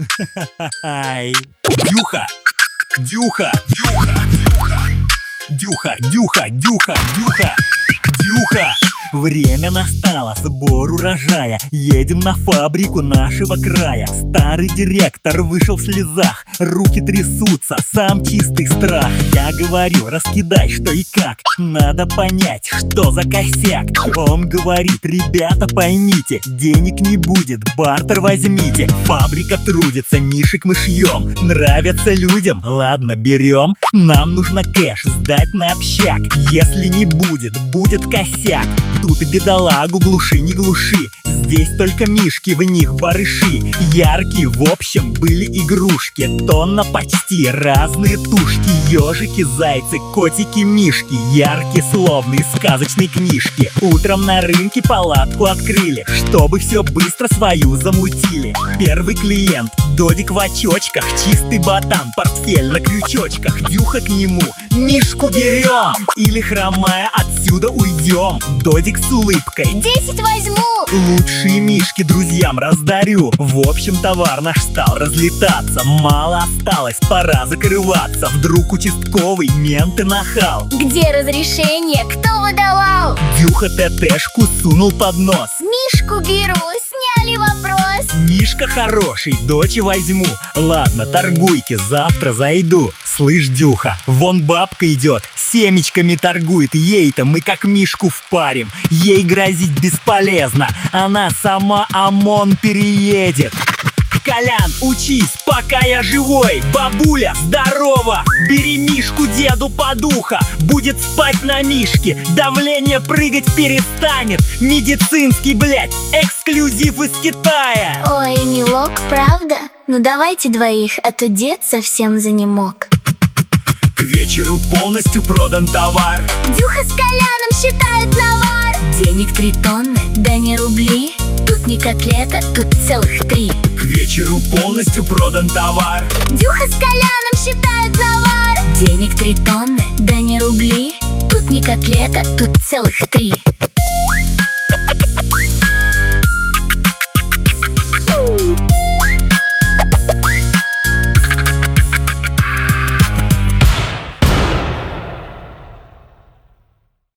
Ай. Дюха, Дюха, Дюха, Дюха, Дюха, Дюха, Дюха, Дюха. Время настало, сбор урожая. Едем на фабрику нашего края. Старый директор вышел в слезах, руки трясутся, сам чистый страх. Я говорю, раскидай что и как, надо понять, что за косяк. Он говорит, ребята поймите, денег не будет, бартер возьмите. Фабрика трудится, мишек мы шьем, нравятся людям, ладно берем. Нам нужно кэш сдать на общак, если не будет, будет косяк. Тут бедолагу глуши не глуши, здесь только мишки, в них барыши. Яркие, в общем, были игрушки, тонна почти, разные тушки. Ежики, зайцы, котики, мишки, яркие, словно из сказочной книжки. Утром на рынке палатку открыли, чтобы все быстро свою замутили. Первый клиент, додик в очочках, чистый ботан, портфель на крючочках. Дюха к нему, мишку берем, или хромая отсюда уйдем. Додик с улыбкой, 10 возьму. лучшие мишки друзьям раздарю. В общем, товар наш стал разлетаться, мало осталось, пора закрываться. Вдруг участковый мент и нахал. Где разрешение? Кто выдавал? Дюха ТТшку сунул под нос. Мишку беру, сняли вопрос. Мишка хороший, дочь возьму. Ладно, торгуйте, завтра зайду. Слышь, Дюха, вон бабка идет, семечками торгует. Ей-то мы как мишку впарим. Ей грозить бесполезно, она сама ОМОН переедет. Колян, учись, пока я живой. Бабуля, здорово, бери мишку деду под ухо. Будет спать на мишке, давление прыгать перестанет. Медицинский, блядь, эксклюзив из Китая. Ой, милок, правда? Ну давайте двоих, а то дед совсем занемог. К вечеру полностью продан товар. Дюха с Коляном считают навар. Денег 3 тонны, да не рубли. Тут не котлета, тут целых 3. К вечеру полностью продан товар. Дюха с Коляном считают навар. Денег 3 тонны, да не рубли. Тут не котлета, тут целых 3.